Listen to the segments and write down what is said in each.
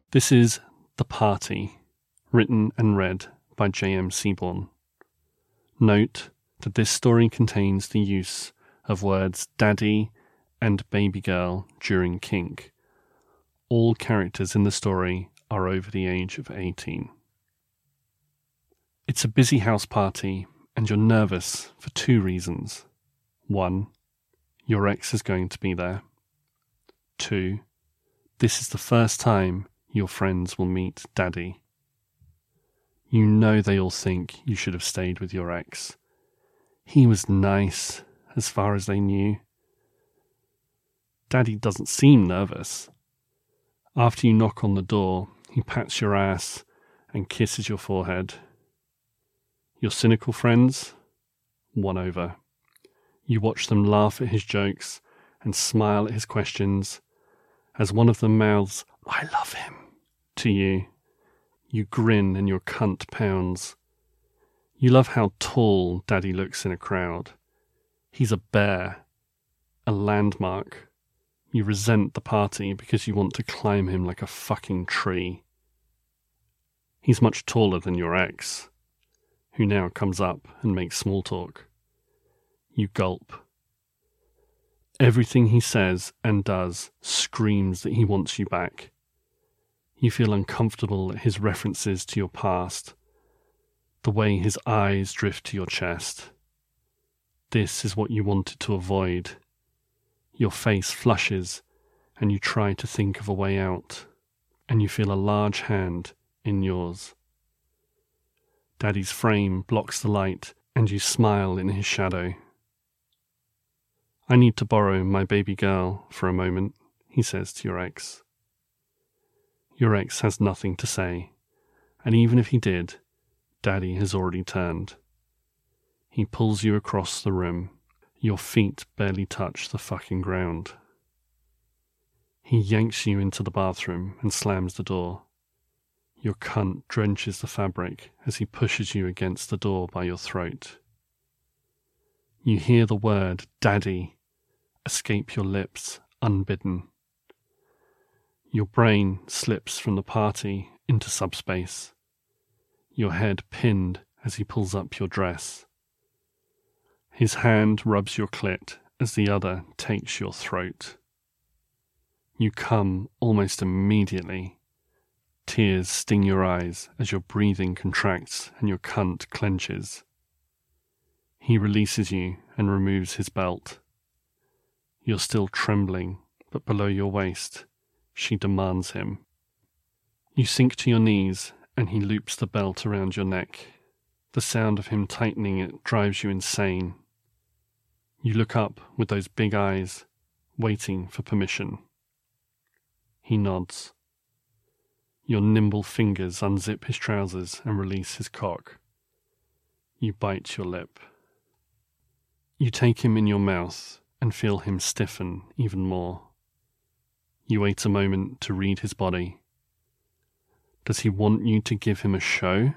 This is The Party, written and read by J.M. Seaborn. Note that this story contains the use of words daddy and baby girl during kink. All characters in the story are over the age of 18. It's a busy house party and you're nervous for two reasons. 1, your ex is going to be there. 2, this is the first time your friends will meet Daddy. You know they all think you should have stayed with your ex. He was nice, as far as they knew. Daddy doesn't seem nervous. After you knock on the door, he pats your ass and kisses your forehead. Your cynical friends? Won over. You watch them laugh at his jokes and smile at his questions. As one of them mouths, "I love him," to you, you grin and your cunt pounds. You love how tall Daddy looks in a crowd. He's a bear, a landmark. You resent the party because you want to climb him like a fucking tree. He's much taller than your ex, who now comes up and makes small talk. You gulp. Everything he says and does screams that he wants you back. You feel uncomfortable at his references to your past, the way his eyes drift to your chest. This is what you wanted to avoid. Your face flushes and you try to think of a way out, and you feel a large hand in yours. Daddy's frame blocks the light and you smile in his shadow. "I need to borrow my baby girl for a moment," he says to your ex. Your ex has nothing to say, and even if he did, Daddy has already turned. He pulls you across the room. Your feet barely touch the fucking ground. He yanks you into the bathroom and slams the door. Your cunt drenches the fabric as he pushes you against the door by your throat. You hear the word "Daddy" escape your lips unbidden. Your brain slips from the party into subspace, your head pinned as he pulls up your dress. His hand rubs your clit as the other takes your throat. You come almost immediately. Tears sting your eyes as your breathing contracts and your cunt clenches. He releases you and removes his belt. You're still trembling, but below your waist, she demands him. You sink to your knees and he loops the belt around your neck. The sound of him tightening it drives you insane. You look up with those big eyes, waiting for permission. He nods. Your nimble fingers unzip his trousers and release his cock. You bite your lip. You take him in your mouth and feel him stiffen even more. You wait a moment to read his body. Does he want you to give him a show?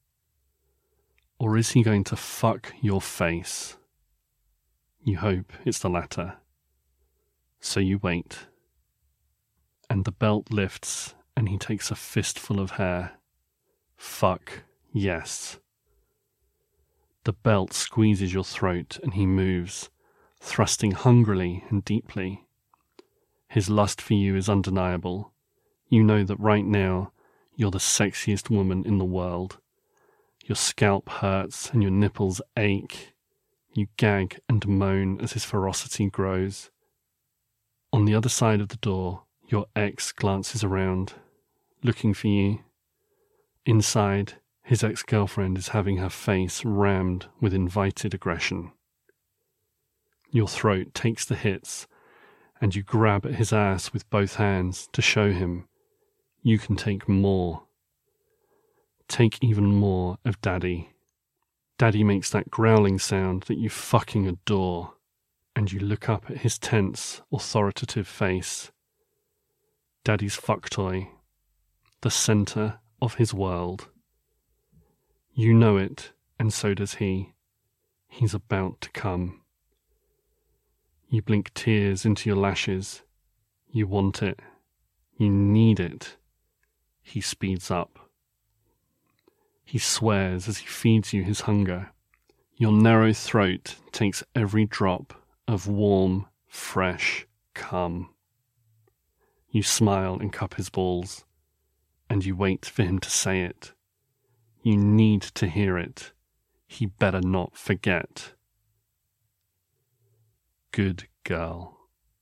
Or is he going to fuck your face? You hope it's the latter. So you wait. And the belt lifts and he takes a fistful of hair. Fuck, yes. The belt squeezes your throat and he moves, thrusting hungrily and deeply. His lust for you is undeniable. You know that right now you're the sexiest woman in the world. Your scalp hurts and your nipples ache. You gag and moan as his ferocity grows. On the other side of the door, your ex glances around, looking for you. Inside, his ex-girlfriend is having her face rammed with invited aggression. Your throat takes the hits, and you grab at his ass with both hands to show him you can take more. Take even more of Daddy. Daddy makes that growling sound that you fucking adore, and you look up at his tense, authoritative face. Daddy's fuck toy, the center of his world. You know it, and so does he. He's about to come. You blink tears into your lashes. You want it. You need it. he speeds up. He swears as he feeds you his hunger. Your narrow throat takes every drop of warm, fresh cum. You smile and cup his balls, and you wait for him to say it. You need to hear it. He better not forget. Good girl.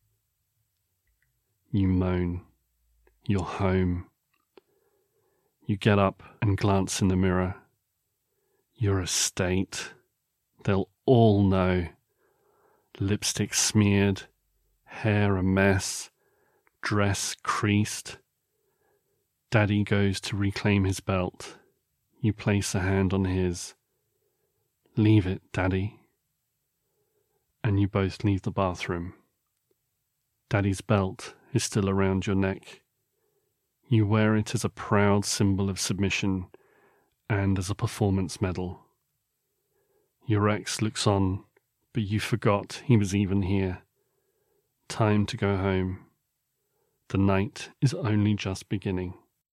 You moan. You're home. You get up and glance in the mirror. You're a state. They'll all know. Lipstick smeared, hair a mess, dress creased. Daddy goes to reclaim his belt. You place a hand on his. Leave it, Daddy. And you both leave the bathroom. Daddy's belt is still around your neck. You wear it as a proud symbol of submission and as a performance medal. Your ex looks on, but you forgot he was even here. Time to go home. The night is only just beginning.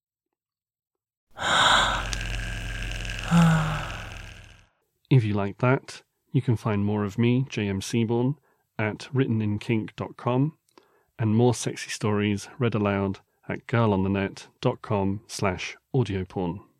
If you like that, you can find more of me, J.M. Seaborn, at writteninKink.com and more sexy stories read aloud at girlonthenet.com/audioporn.